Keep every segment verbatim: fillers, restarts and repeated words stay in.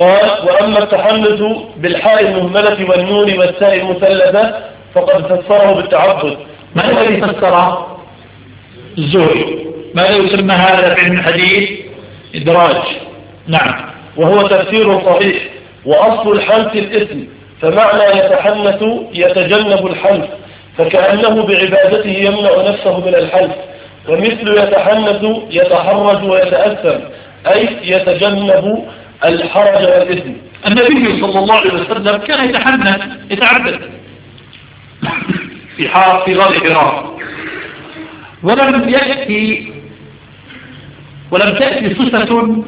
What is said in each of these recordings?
قال: وأما التحنث بالحاء المهملة والنون والتاء المثلثة فقد فسره بالتعبد. ما الذي فسر الزهري؟ ماذا يسمى هذا في علم الحديث؟ إدراج. نعم. وهو تفسير صحيح. وأصل الحنث الإثم، فمعنى يتحنث يتجنب الحنث، فكأنه بعبادته يمنع نفسه من الحنث. ومثل يتحنث يتحرج ويتأثم، أي يتجنب الحرج والإثم. النبي صلى الله عليه وسلم كان يتحنث يتعبد في حار في غار حراء، ولم يأتي ولم تأتي صفة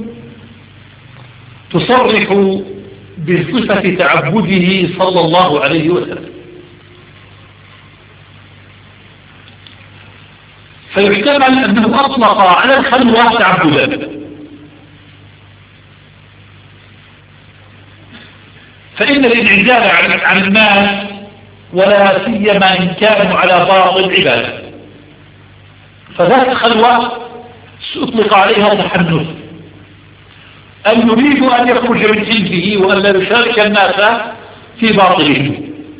تصرح بصفة تعبده صلى الله عليه وسلم، فيحتمل أنه أطلق على الخلوة تعبدا، فإن الانعزال عن الناس ولا سيما إن كانوا على باطل عبادة، فذات الخلوة أطلق عليها تحنث، أن يريد أن يخرج من حزبه وأن لا يشارك الناس في باطله.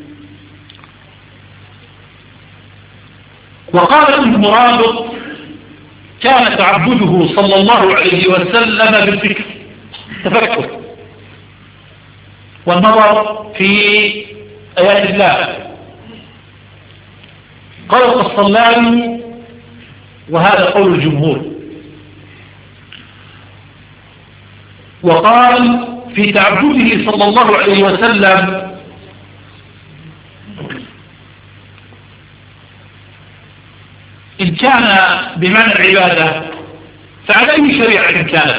وقال ابن مراد: كان تعبده صلى الله عليه وسلم بالفكر، تفكر والنظر في آيات الله. قال القسطلاني، وهذا قول الجمهور، وقال في تعبده صلى الله عليه وسلم: إن كان بمعنى العبادة فعلى أي شريعة كانت،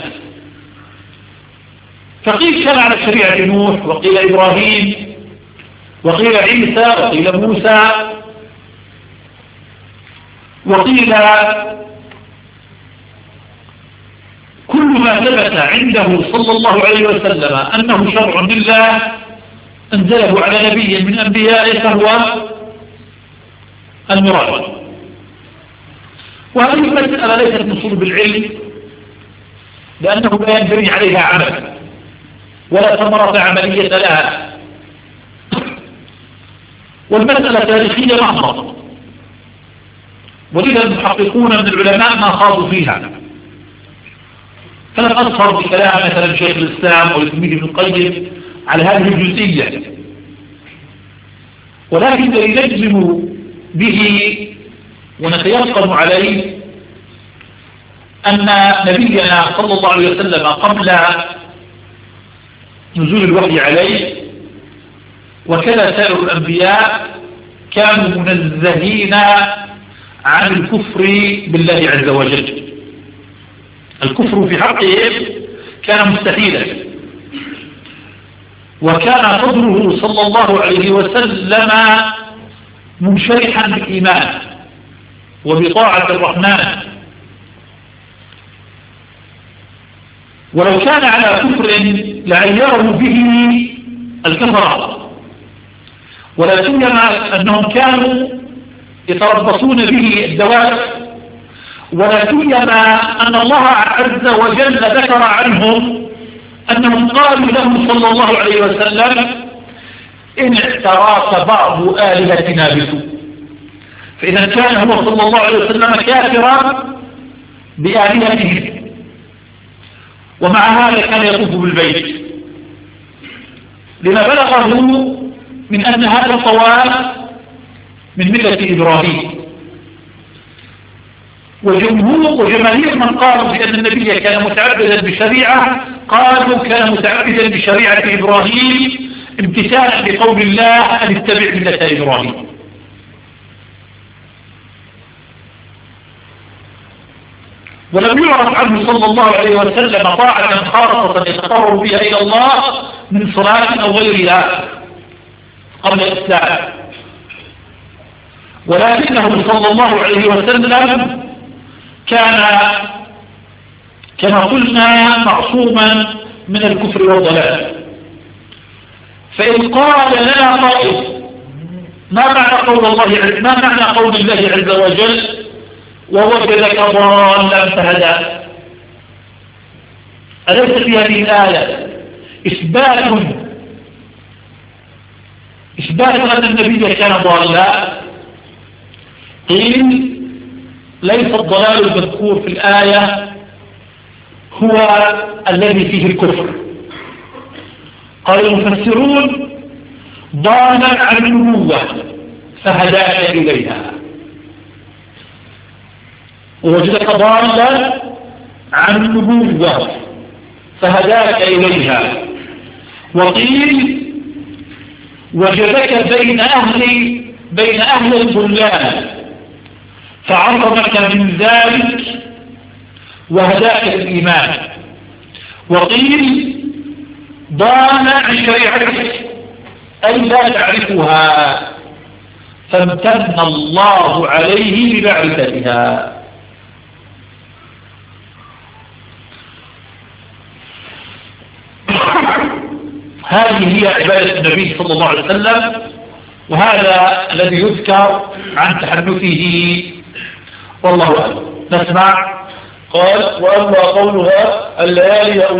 فقيل كان على شريعة نوح، وقيل إبراهيم، وقيل عيسى، وقيل موسى، وقيل كل ما ثبت عنده صلى الله عليه وسلم أنه شرع لله أنزله على نبي من أنبيائه فهو المراد. وهذه المسألة ليست من صلب العلم، لأنه لا ينبني عليها عمل ولا ثمرة عملية لها، والمسألة تاريخية محضة، ولذا المحققون من العلماء ما خاضوا فيها. فلم أظهر بكلام مثلا شيخ الإسلام أو التلميذ ابن القيم على هذه الجزئية، ولكن لنجزم به ونتيقن عليه أن نبينا صلى الله عليه وسلم قبل نزول الوحي عليه وكذا سائر الأنبياء كانوا منزهين عن الكفر بالله عز وجل. الكفر في حقهم كان مستحيلا، وكان صدره صلى الله عليه وسلم منشرحا بالإيمان وبطاعة الرحمن، ولو كان على كفر لعيره به الكفرة، ولا سيما أنهم كانوا يتربصون به الدوائر، ولا سيما أن الله عز وجل ذكر عنهم أنهم قالوا له صلى الله عليه وسلم: إن اعتراك بعض آلهتنا بسوء. فإذا كان هو صلى الله عليه وسلم كافرا بآلهتهم، ومع هذا كان يطوف بالبيت، لما بلغه من أن هذا الطواف من ملة إبراهيم. وجمهور وجماهير من قالوا بأن النبي كان متعبدا بشريعة قالوا كان متعبدا بشريعة إبراهيم امتثالا لقول الله أن اتبع ملة إبراهيم. ولم يعرف عنه صلى الله عليه وسلم طاعة خالصة يتقرب بها إلى الله من صلاة أو غيرها قبل الإسلام، ولكنه صلى الله عليه وسلم كان كما قلنا معصوما من الكفر والضلال. فإن قال لنا قائل: ما معنى قول الله ما معنى قول الله عز وجل: ووجدك ضالا فهدى؟ أليس في هذه الآية إثبات إثبات أن النبي كان ضالا. قيل ليس الضلال المذكور في الآية هو الذي فيه الكفر. قال المفسرون ضالا عن النبوة فهداك إليها، ووجدك ضالا عن النبوة فهداك إليها. وقيل وجدك بين أهل بين أهل الضلال فعصمك من ذلك وهداك الإيمان. وقيل ضال عن شريعتك أي لا تعرفها فامتن الله عليه بمعرفتها. هذه هي عبادة النبي صلى الله عليه وسلم، وهذا الذي يذكر عن تحنثه والله أعلم. نسمع. قال: وأما قولها الليالي